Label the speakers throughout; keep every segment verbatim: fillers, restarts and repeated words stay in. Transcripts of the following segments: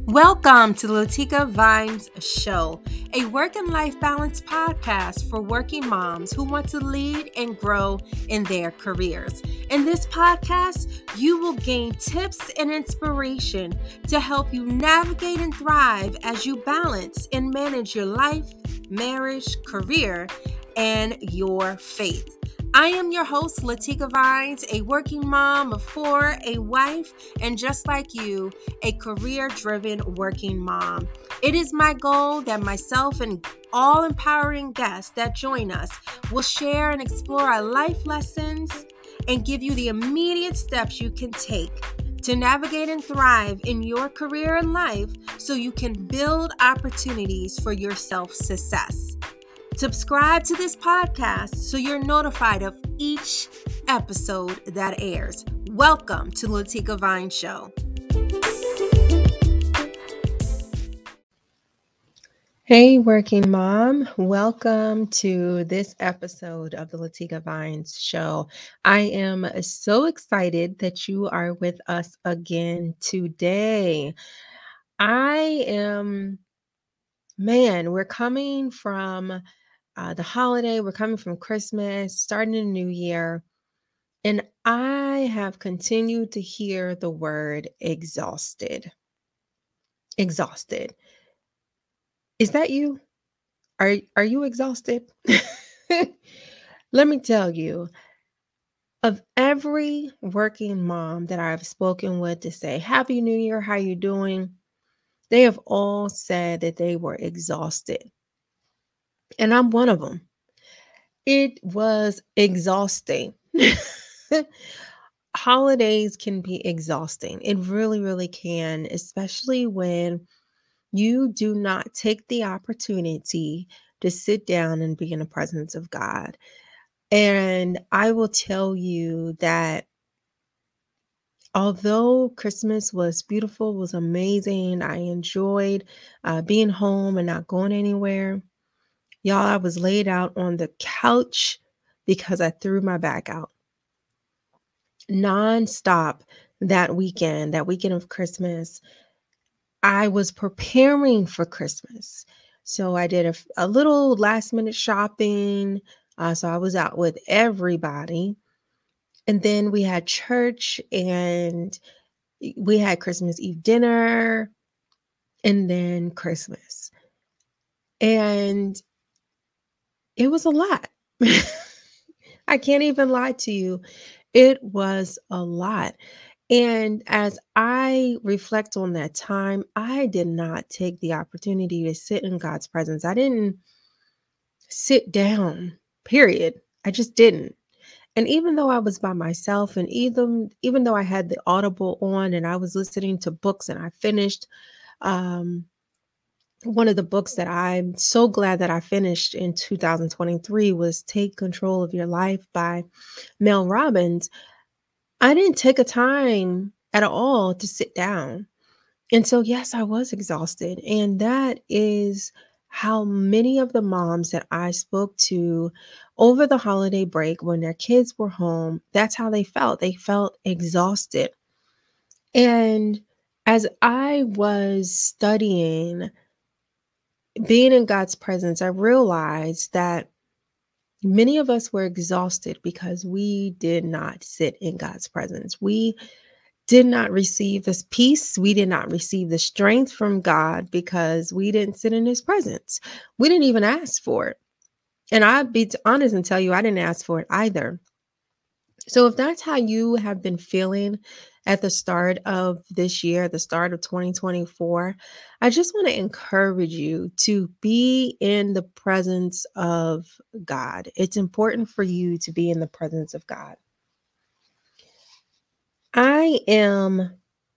Speaker 1: Welcome to the Latika Vines Show, a work and life balance podcast for working moms who want to lead and grow in their careers. In this podcast, you will gain tips and inspiration to help you navigate and thrive as you balance and manage your life, marriage, career, and your faith. I am your host, Latika Vines, a working mom of four, a wife, and just like you, a career-driven working mom. It is my goal that myself and all empowering guests that join us will share and explore our life lessons and give you the immediate steps you can take to navigate and thrive in your career and life so you can build opportunities for your self-success. Subscribe to this podcast so you're notified of each episode that airs. Welcome to Latika Vines Show. Hey, working mom. Welcome to this episode of the Latika Vines Show. I am so excited that you are with us again today. I am, man, we're coming from Uh, the holiday, we're coming from Christmas, starting a new year, and I have continued to hear the word exhausted. Exhausted. Is that you? Are, are you exhausted? Let me tell you, of every working mom that I've spoken with to say, Happy New Year, how you doing? They have all said that they were exhausted. And I'm one of them. It was exhausting. Holidays can be exhausting. It really, really can, especially when you do not take the opportunity to sit down and be in the presence of God. And I will tell you that although Christmas was beautiful, was amazing, I enjoyed uh, being home and not going anywhere. Y'all, I was laid out on the couch because I threw my back out. Non-stop that weekend, that weekend of Christmas, I was preparing for Christmas. So I did a, a little last minute shopping. Uh, so I was out with everybody. And then we had church and we had Christmas Eve dinner and then Christmas. And it was a lot. I can't even lie to you. It was a lot. And as I reflect on that time, I did not take the opportunity to sit in God's presence. I didn't sit down, period. I just didn't. And even though I was by myself, and even even though I had the Audible on and I was listening to books and I finished um one of the books that I'm so glad that I finished in two thousand twenty-three was Take Control of Your Life by Mel Robbins. I didn't take a time at all to sit down. And so, yes, I was exhausted. And that is how many of the moms that I spoke to over the holiday break when their kids were home, that's how they felt. They felt exhausted. And as I was studying being in God's presence, I realized that many of us were exhausted because we did not sit in God's presence. We did not receive this peace. We did not receive the strength from God because we didn't sit in his presence. We didn't even ask for it. And I'd be honest and tell you, I didn't ask for it either. So if that's how you have been feeling at the start of this year, the start of twenty twenty-four, I just want to encourage you to be in the presence of God. It's important for you to be in the presence of God. I am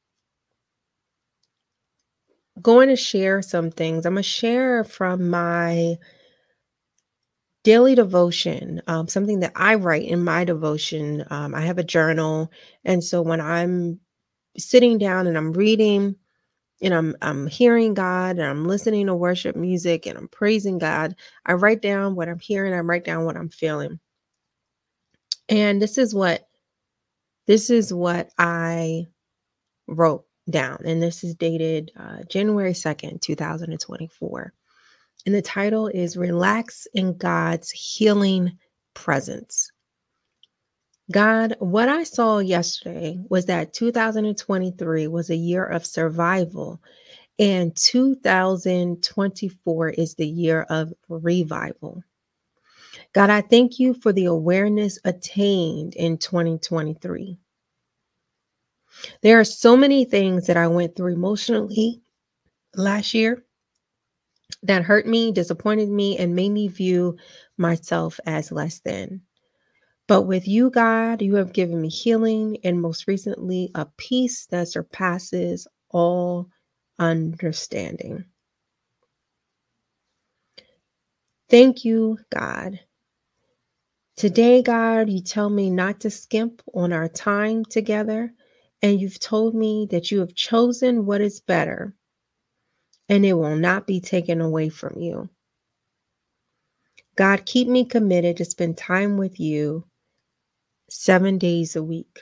Speaker 1: going to share some things. I'm going to share from my daily devotion, um, something that I write in my devotion. Um, I have a journal. And so when I'm sitting down and I'm reading and I'm I'm hearing God and I'm listening to worship music and I'm praising God, I write down what I'm hearing, I write down what I'm feeling. And this is what this is what I wrote down, and this is dated uh, January second, two thousand twenty-four. And the title is Relax in God's Healing Presence. God, what I saw yesterday was that two thousand twenty-three was a year of survival, and two thousand twenty-four is the year of revival. God, I thank you for the awareness attained in twenty twenty-three. There are so many things that I went through emotionally last year that hurt me, disappointed me, and made me view myself as less than. But with you, God, you have given me healing and most recently a peace that surpasses all understanding. Thank you, God. Today, God, you tell me not to skimp on our time together, and you've told me that you have chosen what is better, and it will not be taken away from you. God, keep me committed to spend time with you seven days a week.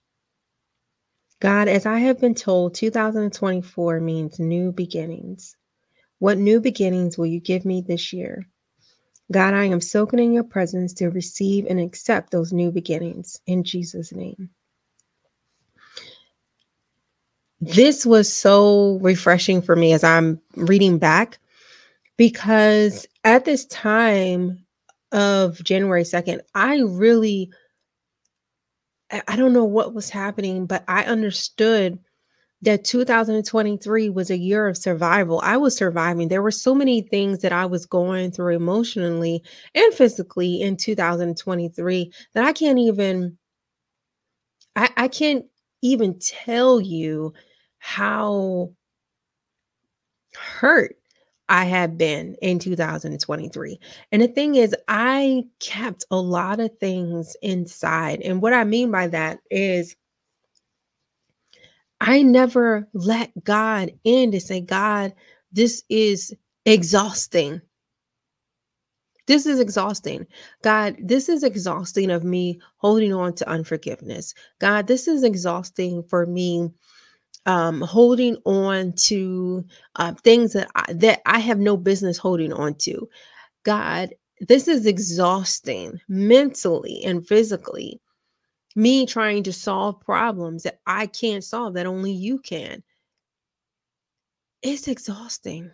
Speaker 1: God, as I have been told, two thousand twenty-four means new beginnings. What new beginnings will you give me this year? God, I am soaking in your presence to receive and accept those new beginnings in Jesus' name. This was so refreshing for me as I'm reading back, because at this time of January second, I really, I I don't know what was happening, but I understood that two thousand twenty-three was a year of survival. I was surviving. There were so many things that I was going through emotionally and physically in two thousand twenty-three that I can't even, I, I can't even tell you how hurt I had been in two thousand twenty-three. And the thing is, I kept a lot of things inside. And what I mean by that is I never let God in to say, God, this is exhausting. This is exhausting. God, this is exhausting of me holding on to unforgiveness. God, this is exhausting for me um, holding on to uh, things that I, that I have no business holding on to. God, this is exhausting mentally and physically. Me trying to solve problems that I can't solve, that only you can. It's exhausting.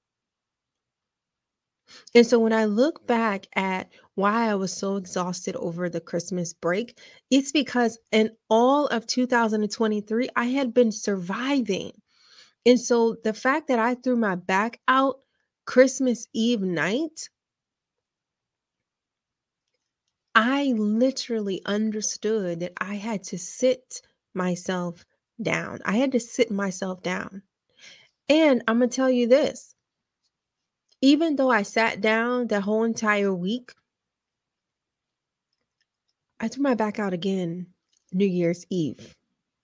Speaker 1: And so when I look back at why I was so exhausted over the Christmas break, it's because in all of two thousand twenty-three, I had been surviving. And so the fact that I threw my back out Christmas Eve night, I literally understood that I had to sit myself down. I had to sit myself down. And I'm going to tell you this, even though I sat down the whole entire week, I threw my back out again New Year's Eve.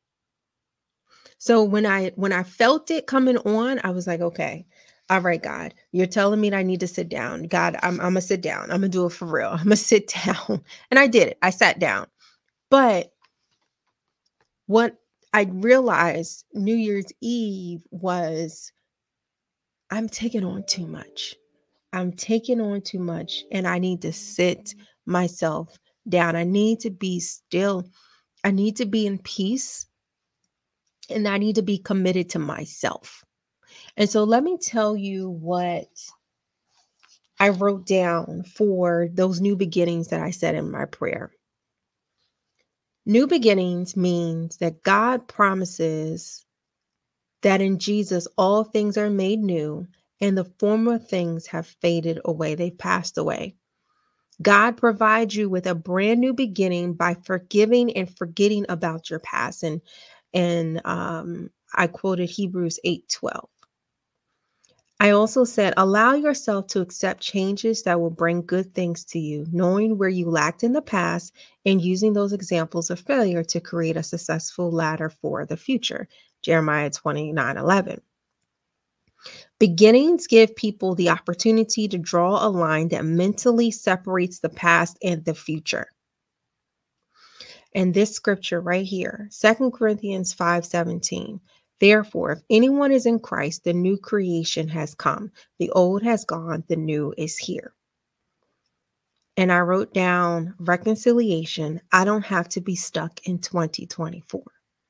Speaker 1: So when I when I felt it coming on, I was like, okay, all right, God, you're telling me that I need to sit down. God, I'm I'm gonna sit down. I'm gonna do it for real. I'm gonna sit down. And I did it. I sat down. But what I realized New Year's Eve was I'm taking on too much. I'm taking on too much, and I need to sit myself down. I need to be still. I need to be in peace, and I need to be committed to myself. And so let me tell you what I wrote down for those new beginnings that I said in my prayer. New beginnings means that God promises that in Jesus all things are made new and the former things have faded away. They've passed away. God provides you with a brand new beginning by forgiving and forgetting about your past. And, and um, I quoted Hebrews eight twelve. I also said, allow yourself to accept changes that will bring good things to you, knowing where you lacked in the past and using those examples of failure to create a successful ladder for the future. Jeremiah twenty-nine eleven. Beginnings give people the opportunity to draw a line that mentally separates the past and the future. And this scripture right here, Second Corinthians five seventeen. Therefore, if anyone is in Christ, the new creation has come. The old has gone, the new is here. And I wrote down reconciliation. I don't have to be stuck in twenty twenty-four.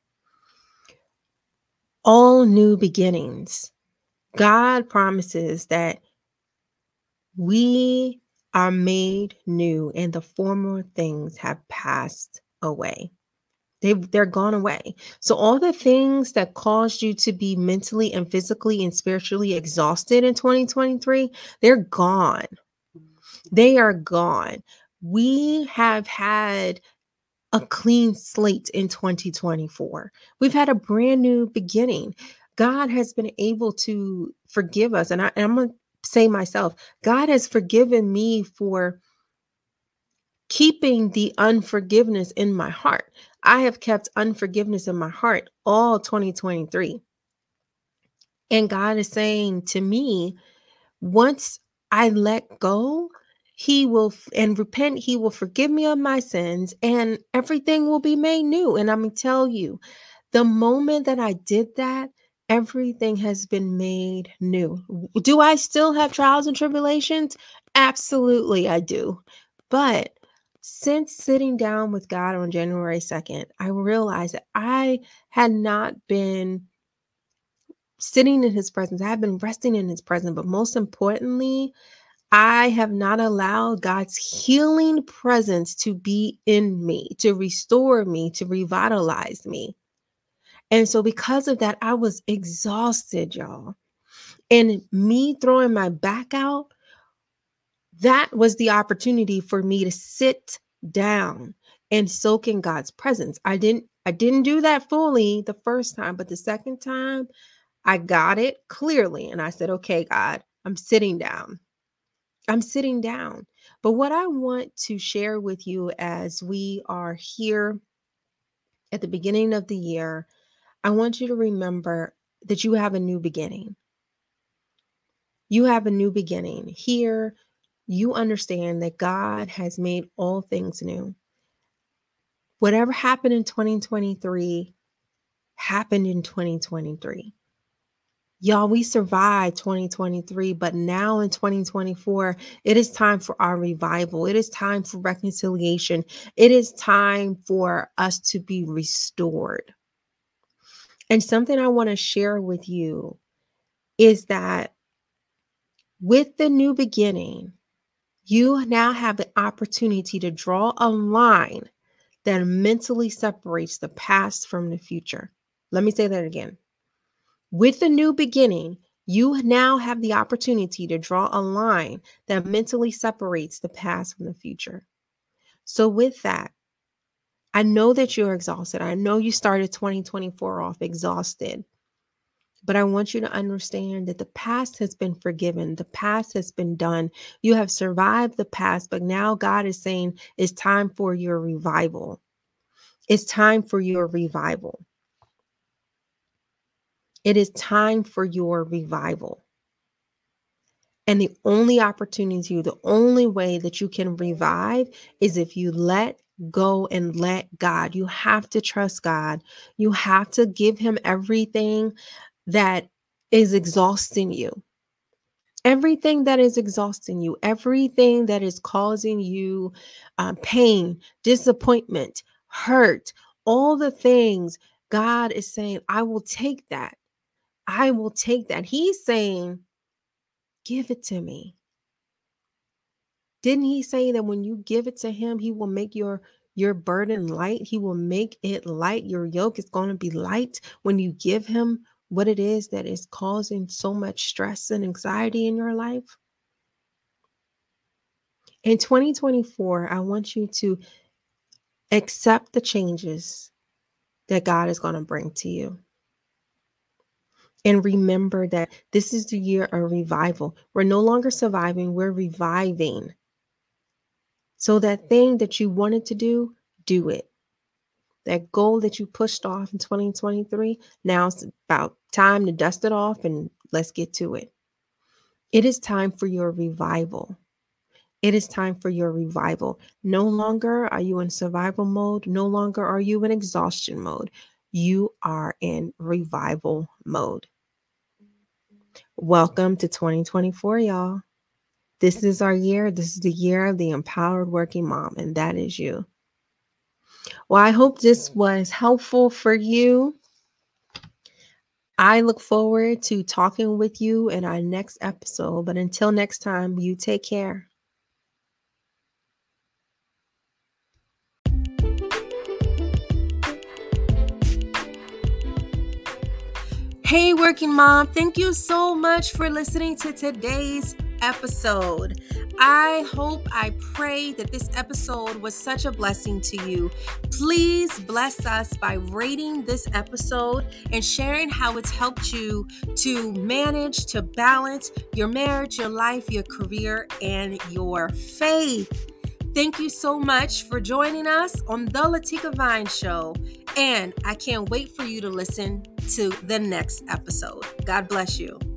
Speaker 1: All new beginnings. God promises that we are made new and the former things have passed away. They've, they're gone away. So all the things that caused you to be mentally and physically and spiritually exhausted in twenty twenty-three, they're gone. They are gone. We have had a clean slate in twenty twenty-four. We've had a brand new beginning. God has been able to forgive us. And, I, and I'm going to say myself, God has forgiven me for keeping the unforgiveness in my heart. I have kept unforgiveness in my heart all twenty twenty-three. And God is saying to me, once I let go, he will and repent, he will forgive me of my sins and everything will be made new. And I'm going to tell you, the moment that I did that, everything has been made new. Do I still have trials and tribulations? Absolutely, I do. But since sitting down with God on January second, I realized that I had not been sitting in his presence. I have been resting in his presence. But most importantly, I have not allowed God's healing presence to be in me, to restore me, to revitalize me. And so because of that, I was exhausted, y'all. And me throwing my back out, that was the opportunity for me to sit down and soak in God's presence. I didn't I didn't do that fully the first time, but the second time I got it clearly and I said, "Okay, God, I'm sitting down. I'm sitting down." But what I want to share with you as we are here at the beginning of the year, I want you to remember that you have a new beginning. You have a new beginning. Here, you understand that God has made all things new. Whatever happened in twenty twenty-three happened in twenty twenty-three. Y'all, we survived twenty twenty-three, but now in twenty twenty-four, it is time for our revival. It is time for reconciliation. It is time for us to be restored. And something I want to share with you is that with the new beginning, you now have the opportunity to draw a line that mentally separates the past from the future. Let me say that again. With the new beginning, you now have the opportunity to draw a line that mentally separates the past from the future. So with that, I know that you're exhausted. I know you started twenty twenty-four off exhausted. But I want you to understand that the past has been forgiven. The past has been done. You have survived the past, but now God is saying it's time for your revival. It's time for your revival. It is time for your revival. And the only opportunity, the only way that you can revive is if you let go and let God. You have to trust God. You have to give him everything that is exhausting you. Everything that is exhausting you, everything that is causing you uh, pain, disappointment, hurt, all the things, God is saying, I will take that. I will take that. He's saying, give it to me. Didn't he say that when you give it to him, he will make your your burden light? He will make it light. Your yoke is going to be light when you give him what it is that is causing so much stress and anxiety in your life. In twenty twenty-four, I want you to accept the changes that God is going to bring to you. And remember that this is the year of revival. We're no longer surviving, we're reviving. So that thing that you wanted to do, do it. That goal that you pushed off in twenty twenty-three, now it's about time to dust it off and let's get to it. It is time for your revival. It is time for your revival. No longer are you in survival mode. No longer are you in exhaustion mode. you are in revival mode. Welcome to twenty twenty-four, y'all. This is our year. This is the year of the empowered working mom, and that is you. Well, I hope this was helpful for you. I look forward to talking with you in our next episode. But until next time, you take care. Hey, working mom, thank you so much for listening to today's episode. I hope, I pray that this episode was such a blessing to you. Please bless us by rating this episode and sharing how it's helped you to manage, to balance your marriage, your life, your career, and your faith. Thank you so much for joining us on the Latika Vine Show. And I can't wait for you to listen to the next episode. God bless you.